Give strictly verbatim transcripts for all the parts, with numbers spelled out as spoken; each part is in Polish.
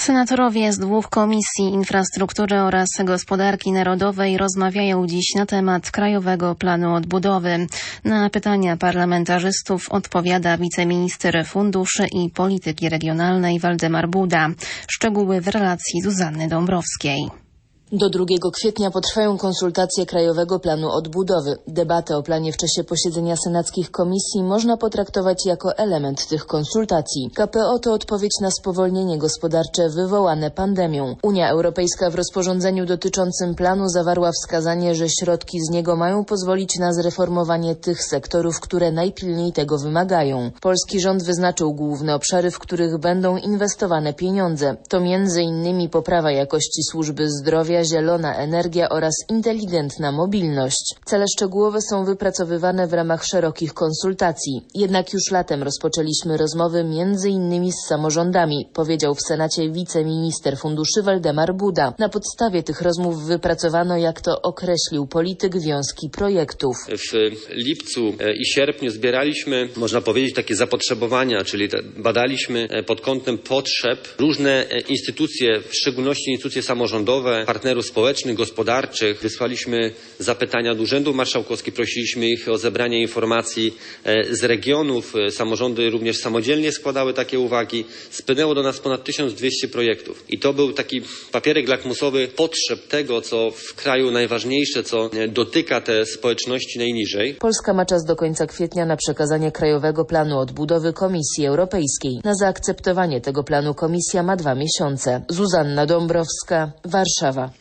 Senatorowie z dwóch komisji infrastruktury oraz gospodarki narodowej rozmawiają dziś na temat Krajowego Planu Odbudowy. Na pytania parlamentarzystów odpowiada wiceminister funduszy i polityki regionalnej Waldemar Buda. Szczegóły w relacji Zuzanny Dąbrowskiej. Do drugiego kwietnia potrwają konsultacje Krajowego Planu Odbudowy. Debatę o planie w czasie posiedzenia senackich komisji można potraktować jako element tych konsultacji. K P O to odpowiedź na spowolnienie gospodarcze wywołane pandemią. Unia Europejska w rozporządzeniu dotyczącym planu zawarła wskazanie, że środki z niego mają pozwolić na zreformowanie tych sektorów, które najpilniej tego wymagają. Polski rząd wyznaczył główne obszary, w których będą inwestowane pieniądze. To między innymi poprawa jakości służby zdrowia, zielona energia oraz inteligentna mobilność. Cele szczegółowe są wypracowywane w ramach szerokich konsultacji. Jednak już latem rozpoczęliśmy rozmowy między innymi z samorządami, powiedział w Senacie wiceminister funduszy Waldemar Buda. Na podstawie tych rozmów wypracowano, jak to określił polityk, wiązki projektów. W lipcu i sierpniu zbieraliśmy, można powiedzieć, takie zapotrzebowania, czyli badaliśmy pod kątem potrzeb różne instytucje, w szczególności instytucje samorządowe, partnerów społecznych, gospodarczych. Wysłaliśmy zapytania do urzędów marszałkowskich, prosiliśmy ich o zebranie informacji z regionów. Samorządy również samodzielnie składały takie uwagi. Spłynęło do nas ponad tysiąc dwieście projektów. I to był taki papierek lakmusowy potrzeb tego, co w kraju najważniejsze, co dotyka te społeczności najniżej. Polska ma czas do końca kwietnia na przekazanie Krajowego Planu Odbudowy Komisji Europejskiej. Na zaakceptowanie tego planu komisja ma dwa miesiące. Zuzanna Dąbrowska, Warszawa.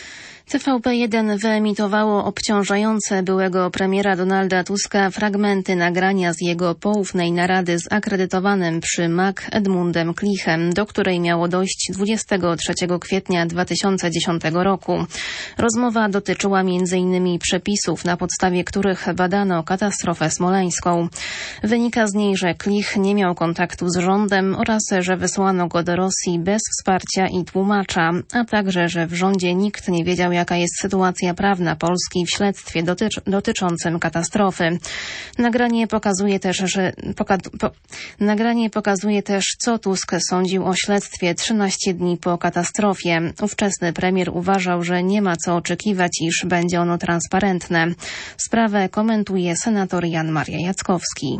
T V P jeden wyemitowało obciążające byłego premiera Donalda Tuska fragmenty nagrania z jego poufnej narady z akredytowanym przy M A K Edmundem Klichem, do której miało dojść dwudziestego trzeciego kwietnia dwa tysiące dziesiątego roku. Rozmowa dotyczyła między innymi przepisów, na podstawie których badano katastrofę smoleńską. Wynika z niej, że Klich nie miał kontaktu z rządem oraz że wysłano go do Rosji bez wsparcia i tłumacza, a także, że w rządzie nikt nie wiedział, jaka jest sytuacja prawna Polski w śledztwie dotycz, dotyczącym katastrofy. Nagranie pokazuje też, że poka, po, nagranie pokazuje też, co Tusk sądził o śledztwie trzynaście dni po katastrofie. Ówczesny premier uważał, że nie ma co oczekiwać, iż będzie ono transparentne. Sprawę komentuje senator Jan Maria Jackowski.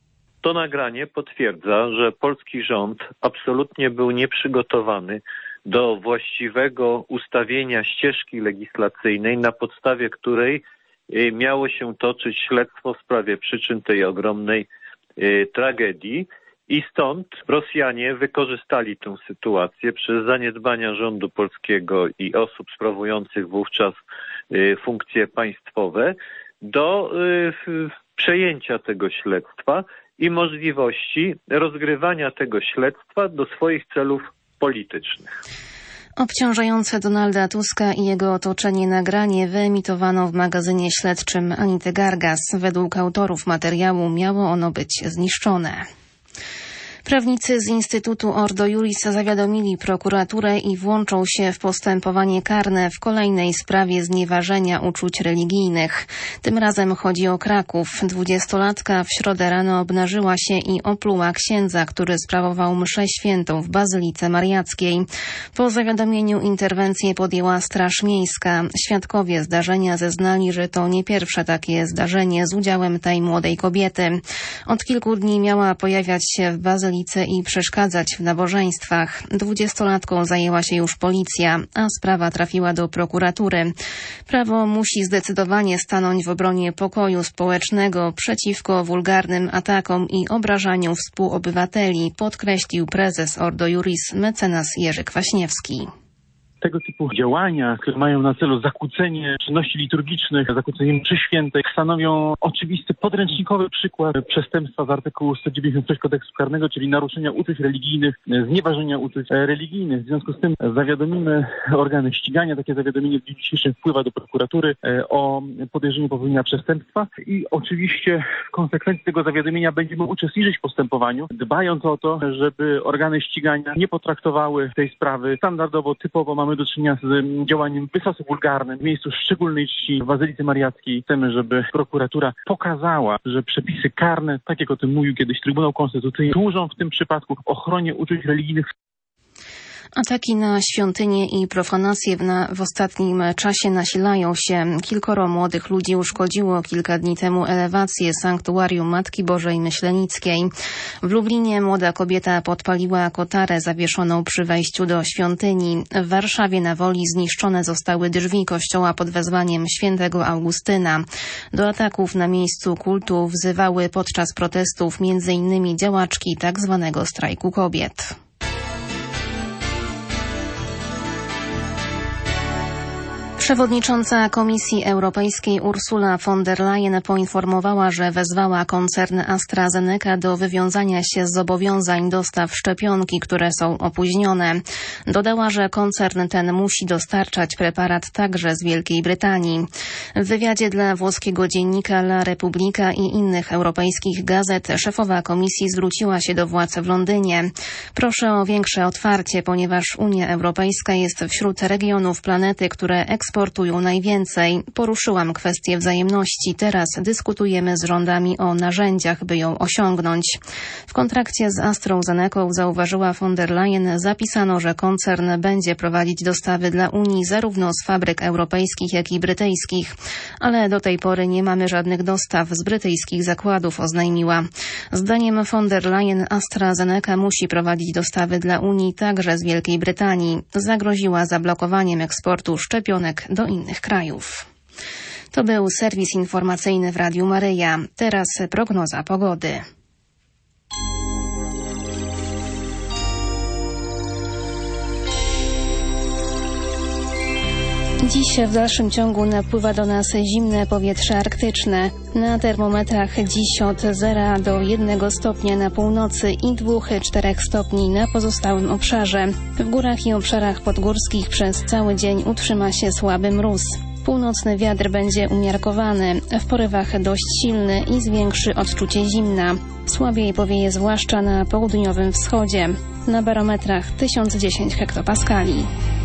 To nagranie potwierdza, że polski rząd absolutnie był nieprzygotowany do właściwego ustawienia ścieżki legislacyjnej, na podstawie której miało się toczyć śledztwo w sprawie przyczyn tej ogromnej tragedii. I stąd Rosjanie wykorzystali tę sytuację przez zaniedbania rządu polskiego i osób sprawujących wówczas funkcje państwowe do przejęcia tego śledztwa i możliwości rozgrywania tego śledztwa do swoich celów politycznych. Obciążające Donalda Tuska i jego otoczenie nagranie wyemitowano w magazynie śledczym Anity Gargas. Według autorów materiału miało ono być zniszczone. Prawnicy z Instytutu Ordo Iuris zawiadomili prokuraturę i włączą się w postępowanie karne w kolejnej sprawie znieważenia uczuć religijnych. Tym razem chodzi o Kraków. Dwudziestolatka w środę rano obnażyła się i opluła księdza, który sprawował mszę świętą w Bazylice Mariackiej. Po zawiadomieniu interwencję podjęła Straż Miejska. Świadkowie zdarzenia zeznali, że to nie pierwsze takie zdarzenie z udziałem tej młodej kobiety. Od kilku dni miała pojawiać się w Bazylice i przeszkadzać w nabożeństwach. Dwudziestolatką zajęła się już policja, a sprawa trafiła do prokuratury. Prawo musi zdecydowanie stanąć w obronie pokoju społecznego przeciwko wulgarnym atakom i obrażaniu współobywateli, podkreślił prezes Ordo Iuris mecenas Jerzy Kwaśniewski. Tego typu działania, które mają na celu zakłócenie czynności liturgicznych, zakłócenie mszy świętej, stanowią oczywisty podręcznikowy przykład przestępstwa z artykułu sto dziewięćdziesiąt sześć kodeksu karnego, czyli naruszenia uczuć religijnych, znieważenia uczuć religijnych. W związku z tym zawiadomimy organy ścigania. Takie zawiadomienie w dniu dzisiejszym wpływa do prokuratury o podejrzeniu popełnienia przestępstwa i oczywiście w konsekwencji tego zawiadomienia będziemy uczestniczyć w postępowaniu, dbając o to, żeby organy ścigania nie potraktowały tej sprawy standardowo, typowo. Mamy do czynienia z działaniem wysoce wulgarnym w miejscu szczególnej czci w Bazylice Mariackiej. Chcemy, żeby prokuratura pokazała, że przepisy karne, tak jak o tym mówił kiedyś Trybunał Konstytucyjny, służą w tym przypadku ochronie uczuć religijnych. Ataki na świątynie i profanacje w, na, w ostatnim czasie nasilają się. Kilkoro młodych ludzi uszkodziło kilka dni temu elewację sanktuarium Matki Bożej Myślenickiej. W Lublinie młoda kobieta podpaliła kotarę zawieszoną przy wejściu do świątyni. W Warszawie na Woli zniszczone zostały drzwi kościoła pod wezwaniem świętego Augustyna. Do ataków na miejscu kultu wzywały podczas protestów m.in. działaczki tzw. strajku kobiet. Przewodnicząca Komisji Europejskiej Ursula von der Leyen poinformowała, że wezwała koncern AstraZeneca do wywiązania się z zobowiązań dostaw szczepionki, które są opóźnione. Dodała, że koncern ten musi dostarczać preparat także z Wielkiej Brytanii. W wywiadzie dla włoskiego dziennika La Repubblica i innych europejskich gazet szefowa komisji zwróciła się do władz w Londynie. Proszę o większe otwarcie, ponieważ Unia Europejska jest wśród regionów planety, które eksportują eksportują najwięcej. Poruszyłam kwestię wzajemności. Teraz dyskutujemy z rządami o narzędziach, by ją osiągnąć. W kontrakcie z AstraZenecą, zauważyła von der Leyen, zapisano, że koncern będzie prowadzić dostawy dla Unii zarówno z fabryk europejskich, jak i brytyjskich. Ale do tej pory nie mamy żadnych dostaw z brytyjskich zakładów, oznajmiła. Zdaniem von der Leyen AstraZeneca musi prowadzić dostawy dla Unii także z Wielkiej Brytanii. Zagroziła zablokowaniem eksportu szczepionek do innych krajów. To był serwis informacyjny w Radiu Maryja. Teraz prognoza pogody. Dziś w dalszym ciągu napływa do nas zimne powietrze arktyczne. Na termometrach dziś od zera do jednego stopnia na północy i dwóch do czterech stopni na pozostałym obszarze. W górach i obszarach podgórskich przez cały dzień utrzyma się słaby mróz. Północny wiatr będzie umiarkowany, w porywach dość silny i zwiększy odczucie zimna. Słabiej powieje zwłaszcza na południowym wschodzie. Na barometrach tysiąc dziesięć hektopaskali.